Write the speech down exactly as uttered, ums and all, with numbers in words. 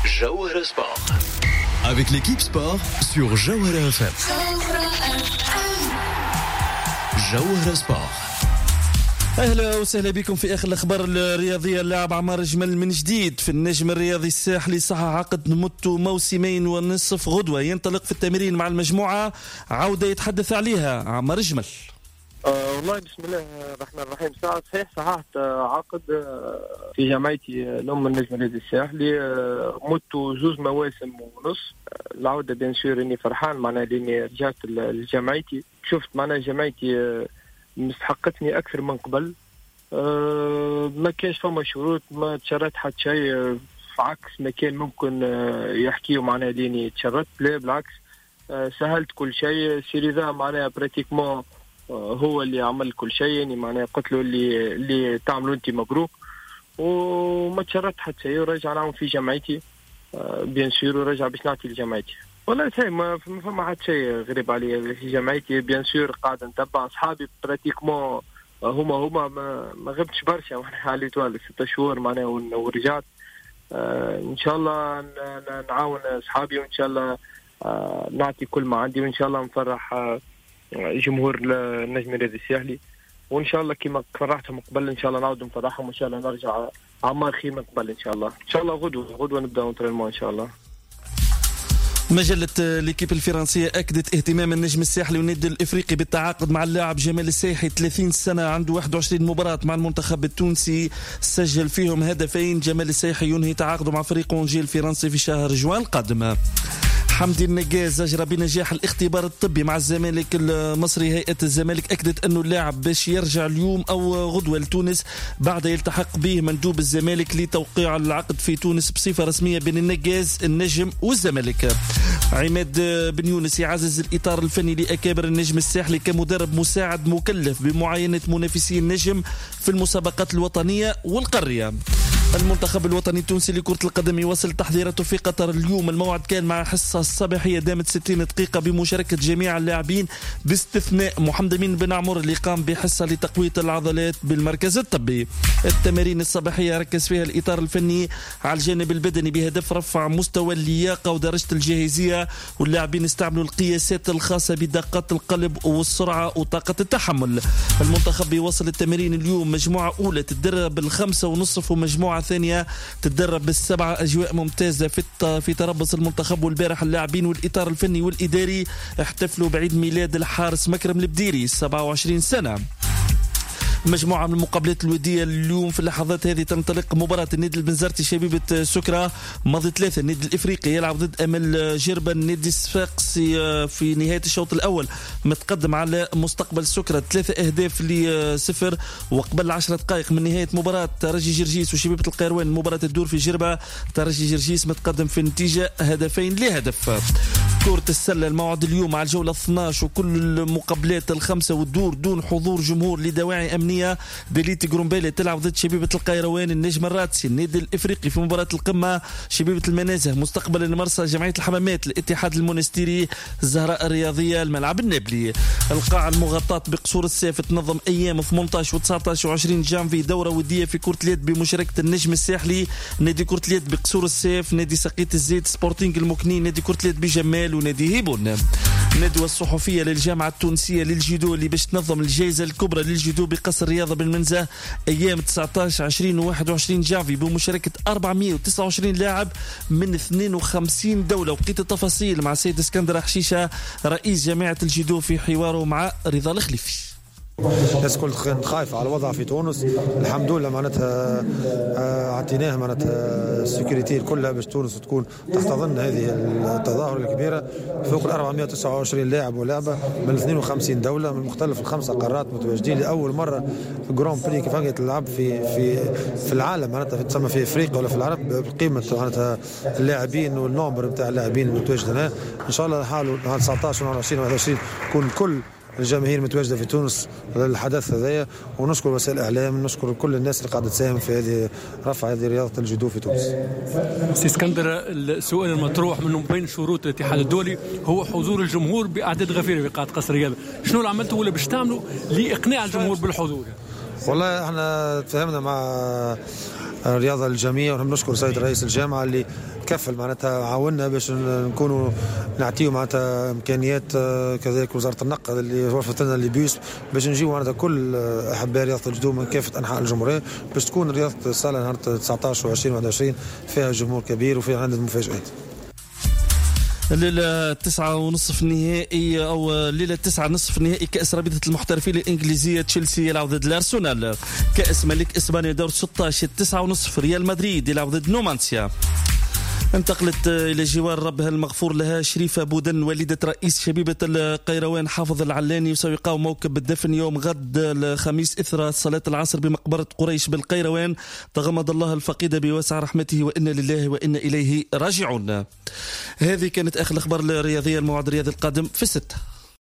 Jawahara Sport. Avec l'équipe sport sur Jawahara F M. Jawahara Sport. أهلا وسهلا بكم في آخر الأخبار الرياضية. اللاعب عمار جمل من جديد في النجم الرياضي الساحلي صح عقد مدته موسمين ونصف. غدوة ينطلق في التمرين مع المجموعة، عودة يتحدث عليها عمار جمل. أه والله بسم الله الرحمن الرحيم. ساعة صحيح صححت عقد في جامعتي الأم النجم الرياضي الساحلي، مدته زوز مواسم ونص. العودة بيان سور إني فرحان معناها لأني رجعت لجامعتي، شفت معناها جامعتي مستحقتني أكثر من قبل. أه ما كانش فما شروط، ما تشرت حتى شيء، في عكس ما كان ممكن يحكيوا معناها ليني تشرت. لا بالعكس، أه سهلت كل شيء. سيريزا معناها براتيكمون هو اللي عمل كل شيء، يعني معناها قلت له اللي اللي تعملوا انت مبروك، وما تشرت حتى شيء. ورجع نعمل في جامعتي أه بيان سور، ورجع باش نعطي لجامعتي. والله شيء ما فما حتى شيء غريب علي في جامعتي. بيان سور قاعد نتبع اصحابي براتيكمون هما هما ما, ما غبتش برشا معناها على طوال ستة شهور معناها ورجعت. آه ان شاء الله نعاون اصحابي، وان شاء الله آه نعطي كل ما عندي، وان شاء الله نفرح آه جمهور النجم الرياضي الساحلي. وان شاء الله كما فرحتهم قبل ان شاء الله نعاود نفرحهم، وان شاء الله نرجع عمار خير من قبل ان شاء الله. ان شاء الله غدوه غدوه نبدا نترينمون ان شاء الله. مجلة ليكيب الفرنسية أكدت اهتمام النجم الساحلي والنادي الإفريقي بالتعاقد مع اللاعب جمال السايحي، ثلاثين سنة، عنده واحد وعشرين مباراة مع المنتخب التونسي، سجل فيهم هدفين. جمال السايحي ينهي تعاقده مع فريق أونجي الفرنسي في شهر جوان القادم. حمدي النجاز أجرى بنجاح الاختبار الطبي مع الزمالك المصري. هيئة الزمالك أكدت أنه اللاعب باش يرجع اليوم أو غدوة لتونس بعد يلتحق به مندوب الزمالك لتوقيع العقد في تونس بصفة رسمية بين النجاز النجم والزمالك. عماد بن يونس يعزز الإطار الفني لأكابر النجم الساحلي كمدرب مساعد مكلف بمعاينة منافسي النجم في المسابقات الوطنية والقارية. المنتخب الوطني التونسي لكرة القدم يواصل تحضيراته في قطر. اليوم الموعد كان مع حصة الصباحية دامت ستين دقيقة بمشاركة جميع اللاعبين باستثناء محمد أمين بن عمر اللي قام بحصة لتقوية العضلات بالمركز الطبي. التمارين الصباحية ركز فيها الإطار الفني على الجانب البدني بهدف رفع مستوى اللياقة ودرجة الجاهزية، واللاعبين استعملوا القياسات الخاصة بدقات القلب والسرعة وطاقة التحمل. المنتخب بيواصل التمارين اليوم، مجموعة أولى تتدرب بالخمسة ونصف ومجموعة ثانية تتدرب بالسبعة. أجواء ممتازة في في تربص المنتخب. والبارح اللاعبين والإطار الفني والإداري احتفلوا بعيد ميلاد الحارس مكرم البديري سبعة وعشرين سنة. مجموعة من المقابلات الودية اليوم في اللحظات هذه تنطلق مباراة النادي البنزرتي شبيبة سكرة ماضي ثلاثة. النادي الإفريقي يلعب ضد أمل جربة. النادي الصفاقسي في نهاية الشوط الأول متقدم على مستقبل سكرة ثلاثة أهداف لصفر، وقبل عشرة دقائق من نهاية مباراة ترجي جرجيس وشبيبة القيروان مباراة الدور في جربة، ترجي جرجيس متقدم في النتيجة هدفين لهدف. كرة السلة الموعد اليوم على الجولة اثني عشر وكل المقابلات الخمسة والدور دون حضور جمهور لدواعي أمنية. ديليتي جرومبيلي تلعب ضد شبيبة القيروان. النجم الراتسي. النادي الإفريقي في مباراة القمة شبيبة المنازه. مستقبل المرسى جمعية الحمامات. الاتحاد المونستيري. الزهراء الرياضية. الملعب النابلي. القاعة المغطاة بقصور السيف تنظم أيام ثمانية عشر وتسعة عشر وعشرين جانفي دورة ودية في كرة اليد بمشاركة النجم الساحلي، نادي كرة اليد بقصور السيف، نادي سقيت الزيت، سبورتينج المكني، نادي كرة اليد بجمال، ونادي هيبون. الندوة الصحفية للجامعة التونسية للجودو اللي باش تنظم الجائزة الكبرى للجودو بقصر الرياضة بالمنزه أيام تسعة عشر عشرين وواحد وعشرين جانفي بمشاركة أربعمائة وتسعة وعشرين لاعب من اثنين وخمسين دولة. وقيت التفاصيل مع سيد اسكندر حشيشة رئيس جامعة الجودو في حواره مع رضا الخليفي. الناس كل خايفة على الوضع في تونس. الحمد لله معناتها اعطيناه معناتها السيكوريتي كلها باش تونس تكون تحت ظن هذه التظاهر الكبيرة. فوق أربعمائة وتسعة وعشرين لاعب ولاعبة من اثنين وخمسين دولة من مختلف الخمسة قارات متواجدين لأول مرة في جران بري كيف هكا تلعب في في في العالم معناتها تسمى في افريقيا ولا في العرب بقيمة معناتها اللاعبين والنومبر نتاع اللاعبين المتواجد هنا. ان شاء الله نحاولوا تسعة عشر وعشرين وواحد وعشرين يكون كل الجماهير متواجدة في تونس للحدث هذايا. ونشكر وسائل الإعلام، نشكر كل الناس اللي قاعدة تساهم في هذه رفع هذه رياضة الجودو في تونس. سي اسكندر، السؤال المطروح منه بين شروط الاتحاد الدولي هو حضور الجمهور بأعداد غفيرة في قاعة قصر الرياضة. شنو اللي عملته ولا باش تعملوا لإقناع الجمهور بالحضور؟ والله احنا تفاهمنا مع الرياضه للجميع. ونحب نشكر سيد رئيس الجامعه اللي كفل معناتها عاوننا باش نكونوا نعطيو معناتها امكانيات، كذلك وزاره النقل اللي وفرت لنا الليبيوس باش نجيو معناتها كل احباء رياضه الجدو من كافه انحاء الجمهوريه باش تكون رياضه الصاله نهار تسعطاش وعشرين وواحد وعشرين فيها جمهور كبير وفيها عدد مفاجآت. الليلة تسعة ونصف نهائي أو الليلة تسعة نصف نهائي كأس رابطة المحترفين الإنجليزية، تشيلسي يلعب ضد الأرسنال. كأس ملك إسبانيا دور ستة عشر تسعة ونصف ريال مدريد يلعب ضد نومانسيا. انتقلت إلى جوار ربها المغفور لها شريفة بودن والدة رئيس شبيبة القيروان حافظ العلاني يسوق موكب الدفن يوم غد الخميس إثر صلاة العصر بمقبرة قريش بالقيروان. تغمد الله الفقيد بواسع رحمته وإنا لله وإنا إليه راجعون. هذه كانت آخر الأخبار الرياضية. الموعد الرياضي القادم في الستة.